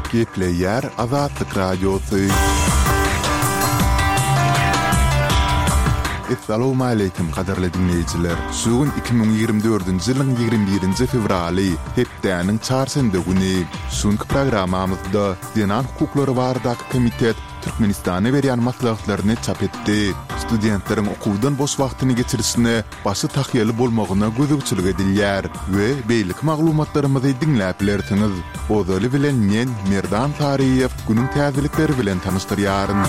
Gepleyer Azatlyk Radiosu. Assalamu alaykum qadarly dinleyijiler. Sugun 2024-nji ýylyň 21-nji fevraly, hepdeniň çarşamba güni. Şonky programamyzda Dinan hukuklary bardak komitet Türkmenistana berýän maslahatlaryny çap etdi. Studentleriň okuwdan boş wagtyny geçirisine başy tahyýaly bolmagyna gözükçilik edilýär we beýlik maglumatlarymyzy dinläp bilersiňiz. Ozaly bilen men Merdan Tariýew günüň täzelikleri bilen tanışdyrýaryn.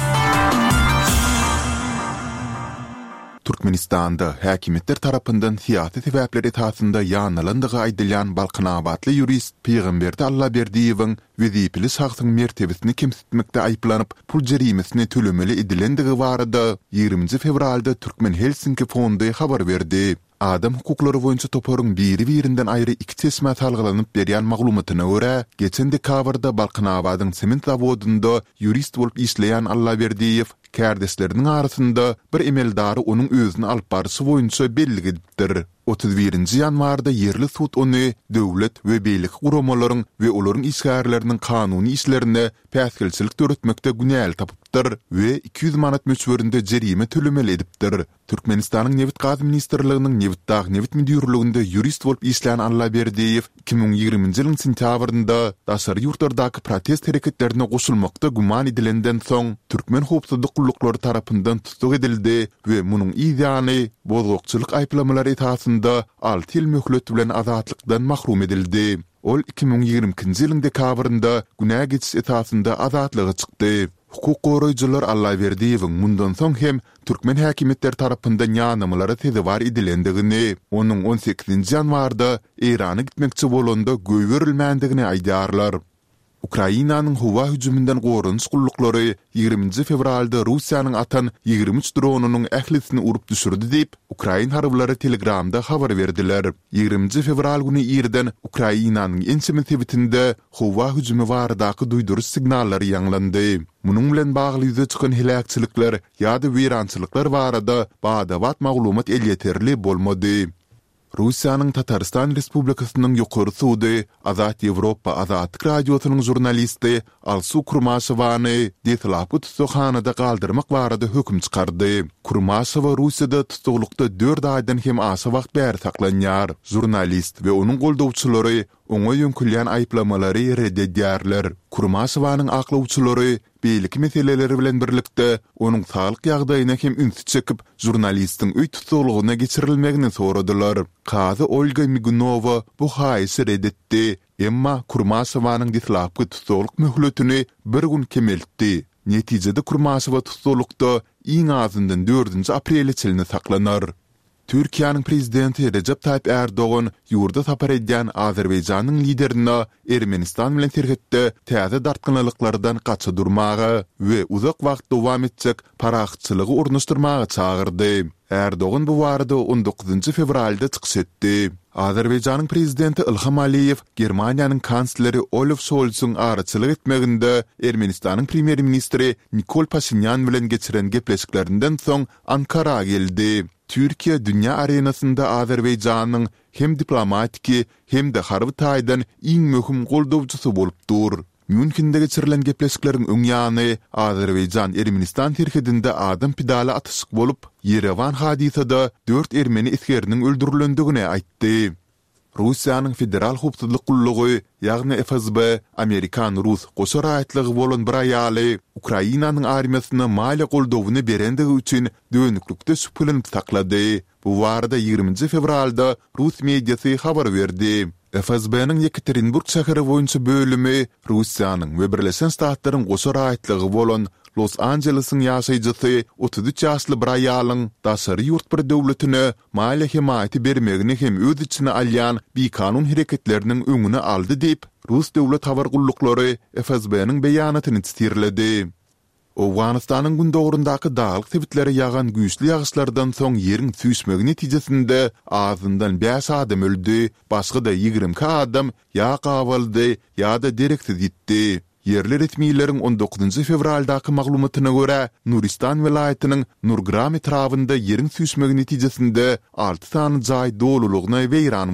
Türkmenistan'da häkimetler tarapyndan siyasi sebäpler esasında ýanylandygy aýdylýan Balkanabatly jurist Peýgamberdi Allaberdiýewiň wezipeli şahsyň mertebesini kemsitmekde aýplanyp pul jerimesini tölemeli edilendigi barada 20 fevralda Türkmen Helsinki fondy habar berdi. Adam hukuklary boýunça toparyň biri-birinden aýry iki çeşme talgylanyp berýän maglumatyna görä, geçen dekabrda Balkanabatyň sement zawodunda jurist bolup işleýän Allaberdiýew kärdesleriniň arasynda bir emeldary onuň özüni alyp barşy boýunça belli edipdir. 31-nji ýanwarda yerli sud ony döwlet we beýlik guramalaryň we olaryň işgärleriniň kanuny işlerine päsgilçilik töretmekde günäl tapypdyr we 200 manat möçberinde jerime tölemeli edipdir. Türkmenistanyň Newit Gazy ministrliginiň Newit müdürliginde jurist bolup işleýän Allaberdiýew 2020-nji ýylyň sentýabrynda daşary ýurtlardaky protest hereketlerine goşulmakda guman edilenden soň Türkmen howpsuzlyk gullukları tarapyndan tutuk edildi we munyň ýany bozgukçylyk aýplamalary esasında 6 ýyl möhlet bilen azatlykdan mahrum edildi. Ol 2022-nji ýylyň dekabrynda günä geçiş esasında azatlyga çykdy. Hukuk goraýjylar Allaberdiýewiň mundan soň hem Türkmen häkimetleri tarapyndan ýanymalary tezewar edilendigini, onuň 18-nji ýanwarda Irana gitmekçi bolanda göý berilmändigini aýdýarlar. Ukrainanyň howa hüjümünden gorunç gullukları 20 fevralda Russiýanyň atan 23 dronunyň ählisini urup düşürdi diýip Ukraina harbylary Telegramda habar berdiler. 20 fevral güni ýerden Ukrainanyň ençeme tebitinde howa hüjümi baradaky duýduruş signallary ýanglandy. Munyň bilen bagly ýüze çykan helakçylyklar ýa-da weýrançylyklar barada bada-bat maglumat elýeterli bolmady. Russiýanyň Tataristan Respublikasynyň ýokary sudy Azat Ýewropa Azatlyk radiosynyň jurnalisti Alsu Kurmasowany detlapy tutuşhanada galdyrmak barada hökm çykardy. Kurmasowa Russiýada tutuklukda 4 aýdan hem aşy wagt bäri saklanýar. Jurnalist we onuň goldawçylary oňa ýönkülýän aýplamalary reddedýärler. Kurmasowanyň aklawçylary beýlik meseleleri bilen birlikde onuň saglyk ýagdaýyna hem ünsüz çekip jurnalistiň öý tutulugyna geçirilmegini soradylar. Kazy Olga Migunowa bu haýsy reddetdi. Emma Kurmasowanyň detlapy tutuluk möhletini bir gün kemeltdi. Netijede Kurmasowa tutulukda iň azyndan 4 aprel çylny saklanar. Türkiýanyň prezidenti Recep Tayyip Erdoğan ýurda tapar edýän Azerbaýjanyň liderine Ermenistan bilen terhetde täze dartgynlyklardan gaça durmagy we uzak wagt dowam etjek paraxçylygy ornaşdyrmagy çagyrdy. Erdoğan bu barada 19 fevralda çykyş etdi. Azerbaýjanyň prezidenti Ilham Aliýew Germaniýanyň kansleri Olaf Scholz'un araçylyk etmeginde Ermenistanyň premier ministri Nikol Pashinyan bilen geçiren gepleşiklerinden soň Ankara geldi. Türkiýe dünýä arenasynda Azerbaýjanyň hem diplomatiki hem de harby taýdan iň möhüm goldawçysy bolupdyr. Münchende geçirilen gepleşikleriň öňýany Azerbaýjan Ermenistan terhedinde adam pidala atyşyk bolup, Yerevan hadisada 4 ermeni iskeriniň öldürilendigini aýtdy. Russiýanyň federal howpsuzlyk gullugy, ýagny FSB, Amerikan-Rus goşa raýatlygy bolan bir aýaly Ukrainanyň armiýasyna maliýe goldawyny berendigi üçin dönüklükde şüpheleniп saklady. Bu barada 20 fevralda Rus mediasy habar berdi. FSB-niň Yekaterinburg şäheri boýunça bölümi Russiýanyň we Birleşen Ştatlaryň goşa raýatlygy bolan Los Angeles'ın ýaşaýjysy 33 ýaşly bir aýalyň daşary ýurt bir döwletine maliýe himayaty bermegini hem öz içine alýan bir kanun hereketleriniň öňüne aldy diýip Rus döwlet habar gullukları FSB-niň beýanatyny çytyrlady. Owganistanyň gündogrundaky dağlyk tebitleri ýagan güýçli ýagyşlardan soň ýeriň süýsmegi netijesinde azyndan 5 adam öldü, başga da 20 adam ýa gawaldy ýa-da direksiz gitdi. Yerli resmiýetlerin 19 fevraldaky maglumatyna görä, Nuristan welaýatynyň Nurgram etrawynda ýeriň süýsmegi netijesinde 6 sany jaý dolulugyna weýran